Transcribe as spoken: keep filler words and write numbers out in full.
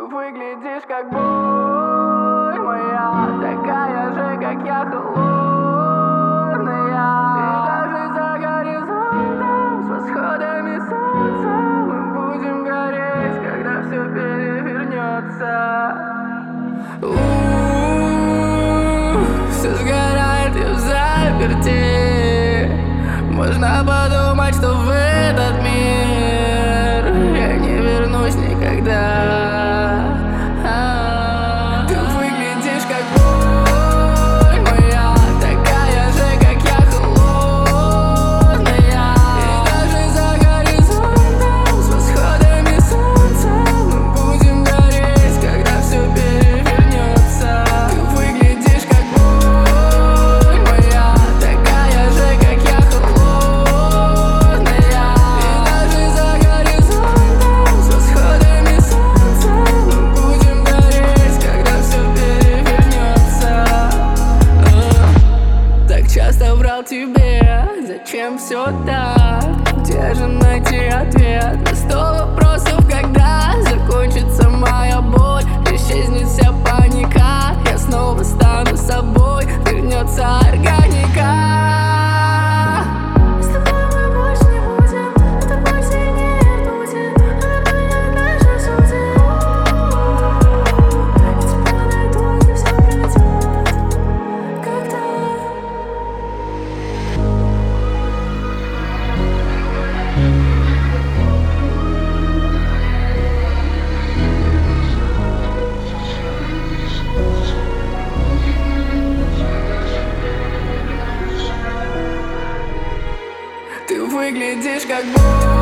выглядишь как боль моя, такая же, как я, холодная. И даже за горизонтом, с восходами солнца, мы будем гореть, когда все перевернется. У-у-у, все сгорает и в заперти. Можно подумать, что в этот мир я не вернусь никогда. А-а-а. Ты выглядишь как боль моя, такая же, как я, холодная. И даже за горизонтом, с восходами солнца, мы будем гореть, когда все перевернется. Ты выглядишь как боль моя, такая же, как я, холодная. И даже за горизонтом, с восходами солнца, мы будем гореть, когда все перевернется. А. Так часто врал тебе, зачем все так? Где же найти ответ на сто вопросов, когда закончится моя боль, исчезнет вся паника, я снова стану собой, вернется органика. С тобой мы больше не будем, эта боль сильнее ртути, она поменяет наши судьбы. Я тебя найду, и все пройдет, когда. Ты выглядишь как боль